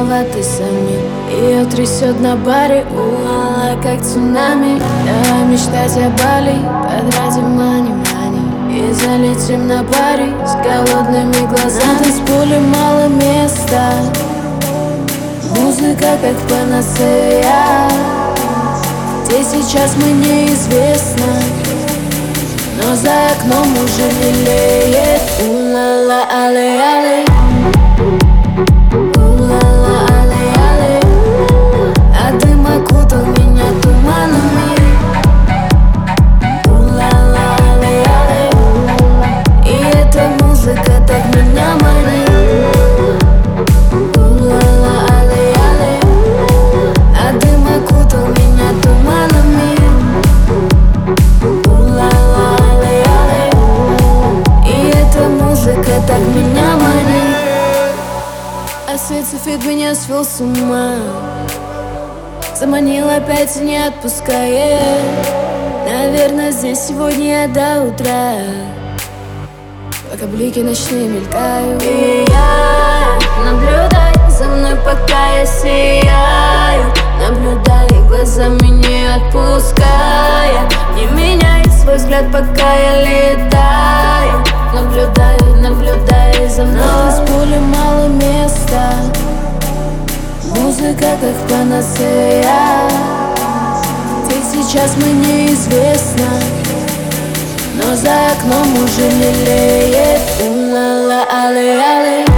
виноваты сами. Ее трясет на баре, ула, как цунами. Давай мечтать о Бали, потратим мани-мани и залетим на паре с голодными глазами. На танцполе мало места, музыка как панацея. Где сейчас мы неизвестно, но за окном уже белеет. У-ла-ла, але-але, у-ла-ла, але-але. А дым окутал меня туманами. У-ла-ла, але-але. И эта музыка так меня манит. У-ла-ла, але-але. А дым окутал меня туманами. У-ла-ла, але-але. И эта музыка так меня манит. А свет цвет меня свел с ума, заманил опять и не отпускает. Наверное, здесь сегодня я до утра, пока блики ночные мелькают. И я наблюдай за мной, пока я сияю. Наблюдай глазами, не отпуская. Не меняй свой взгляд, пока я летаю. Наблюдай, наблюдай за мной. На танцполе мало места, музыка как панацея. Где сейчас мы неизвестно, но за окном уже лелеет. У-ла-ла, але-але.